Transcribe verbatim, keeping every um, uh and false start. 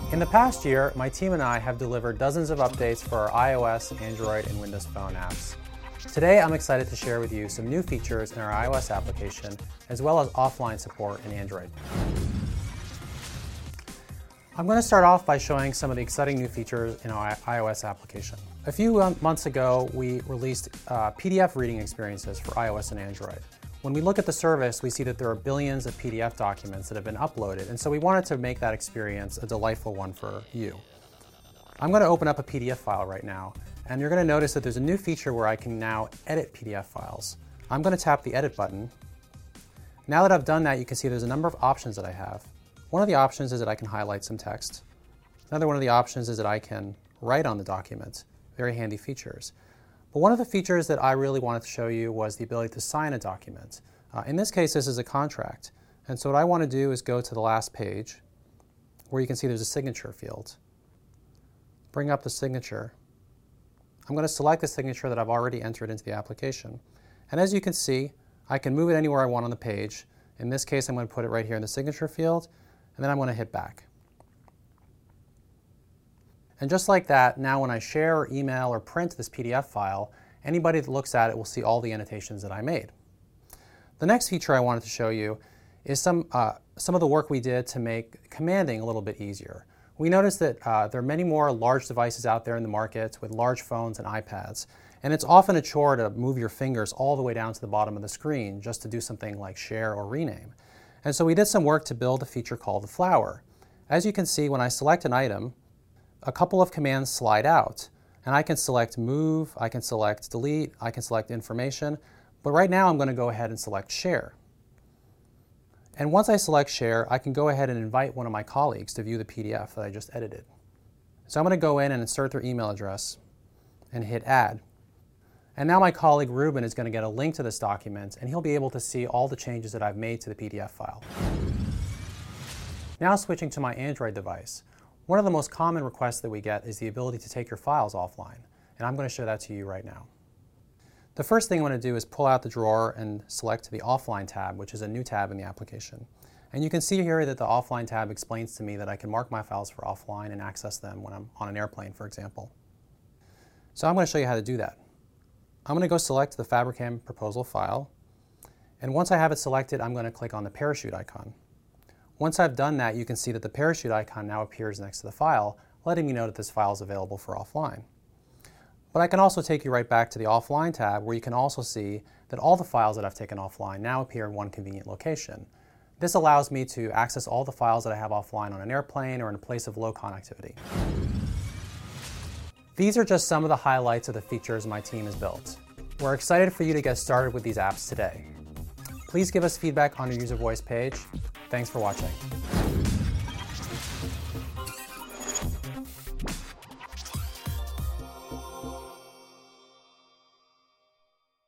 In the past year, my team and I have delivered dozens of updates for our iOS, Android, and Windows Phone apps. Today, I'm excited to share with you some new features in our iOS application, as well as offline support in Android. I'm going to start off by showing some of the exciting new features in our iOS application. A few um, months ago, we released uh, P D F reading experiences for iOS and Android. When we look at the service, we see that there are billions of P D F documents that have been uploaded, and so we wanted to make that experience a delightful one for you. I'm going to open up a P D F file right now, and you're going to notice that there's a new feature where I can now edit P D F files. I'm going to tap the Edit button. Now that I've done that, you can see there's a number of options that I have. One of the options is that I can highlight some text. Another one of the options is that I can write on the document. Very handy features. But one of the features that I really wanted to show you was the ability to sign a document. Uh, in this case, this is a contract. And so what I want to do is go to the last page where you can see there's a signature field. Bring up the signature. I'm going to select the signature that I've already entered into the application. And as you can see, I can move it anywhere I want on the page. In this case, I'm going to put it right here in the signature field, and then I'm going to hit back. And just like that, now when I share or email or print this P D F file, anybody that looks at it will see all the annotations that I made. The next feature I wanted to show you is some, uh, some of the work we did to make commanding a little bit easier. We noticed that uh, there are many more large devices out there in the market with large phones and iPads, and it's often a chore to move your fingers all the way down to the bottom of the screen just to do something like share or rename. And so we did some work to build a feature called the flower. As you can see, when I select an item, a couple of commands slide out, and I can select move, I can select delete, I can select information, but right now I'm going to go ahead and select share. And once I select share, I can go ahead and invite one of my colleagues to view the P D F that I just edited. So I'm going to go in and insert their email address and hit add. And now my colleague Ruben is going to get a link to this document, and he'll be able to see all the changes that I've made to the P D F file. Now switching to my Android device. One of the most common requests that we get is the ability to take your files offline, and I'm going to show that to you right now. The first thing I want to do is pull out the drawer and select the Offline tab, which is a new tab in the application. And you can see here that the Offline tab explains to me that I can mark my files for offline and access them when I'm on an airplane, for example. So I'm going to show you how to do that. I'm going to go select the Fabrikam proposal file, and once I have it selected, I'm going to click on the parachute icon. Once I've done that, you can see that the parachute icon now appears next to the file, letting me know that this file is available for offline. But I can also take you right back to the Offline tab, where you can also see that all the files that I've taken offline now appear in one convenient location. This allows me to access all the files that I have offline on an airplane or in a place of low connectivity. These are just some of the highlights of the features my team has built. We're excited for you to get started with these apps today. Please give us feedback on your user voice page. Thanks for watching.